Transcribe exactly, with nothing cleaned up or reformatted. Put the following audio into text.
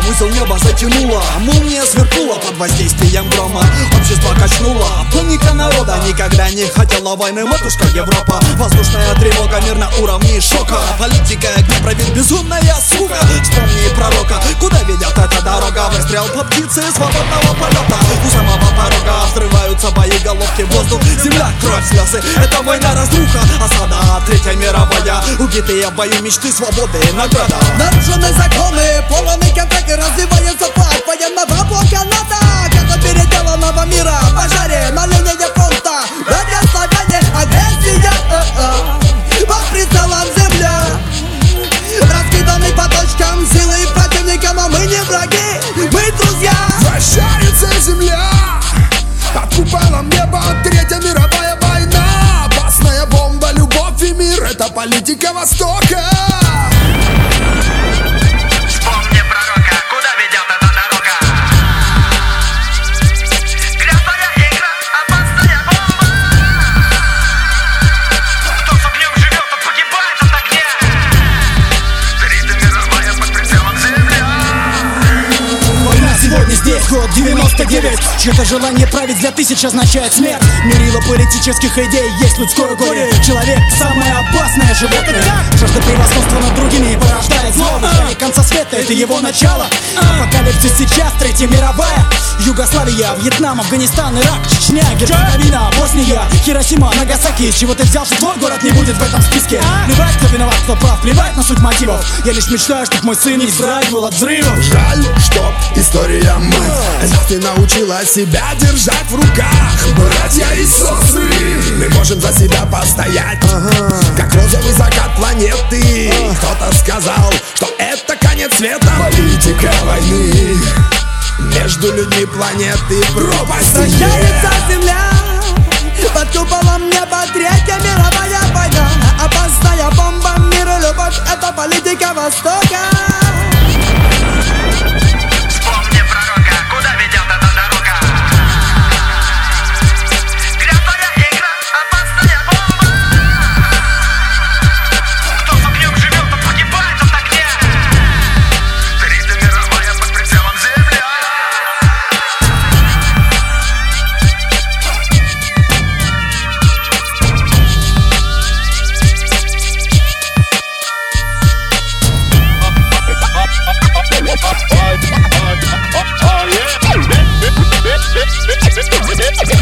узел неба затянуло, молния сверкнула под воздействием грома. Общество качнуло, паника народа никогда не хотела войны, матушка Европа. Воздушная тревога, мир на уровне шока. Политика, где правит безумная сука. Вспомни пророка, куда ведет эта дорога. Выстрел по птице свободного полета. У самого порога взрываются боеголовки, воздух, земля, кровь, слезы. Это война, разруха, осада, третья мировая. Убитые в бою мечты, свободы, награда. Нарушены законы, полный контракт и развивается флаг военного блока НАТО. Это переделанного мира, пожаре на линии фронта. Радиословяне, агрессия, под прицелом земля. Раскиданы по точкам силы противника, но мы не враги, мы друзья. Вращается земля, под куполом неба, третья мировая война. Опасная бомба, любовь и мир, это политика Востока. Вспомни пророка, куда ведет эта дорога. Грязная игра, опасная бомба. Кто с огнем живет, тот погибает от огня. Третья мировая под прицелом земля. Война сегодня здесь, год девяносто девять. Чье-то желание править для тысяч означает смерть. Мерило политических идей есть людское горе. Человек — самое опасное животное. Жажда превосходства над другими порождает зло. В конца света — это его начало. Апокалипсис сейчас, третья мировая. Югославия, Вьетнам, Афганистан, Ирак, Чечня, Герцеговина, Босния, Хиросима, Нагасаки. С чего ты взял, что твой город не будет в этом списке? Плевать, кто виноват, кто прав, плевать на суть мотивов. Я лишь мечтаю, чтоб мой сын не вздрагивал от взрывов. Жаль, что история мать нас не научила себя держать в руках. Братья и сестры, мы можем за себя постоять, ага. Как розовый закат планеты, ага. Кто-то сказал, что это конец света. Политика войны между людьми планеты, пропасть. Вращается земля, под куполом неба, третья мировая война. Опасная бомба, мир и любовь, это политика Востока. Вспомни пророка, куда ведет эта дорога. Грязная игра, опасная бомба. Кто с огнем живет, тот погибает от огня. Третья мировая под прицелом земля. Oh yeah.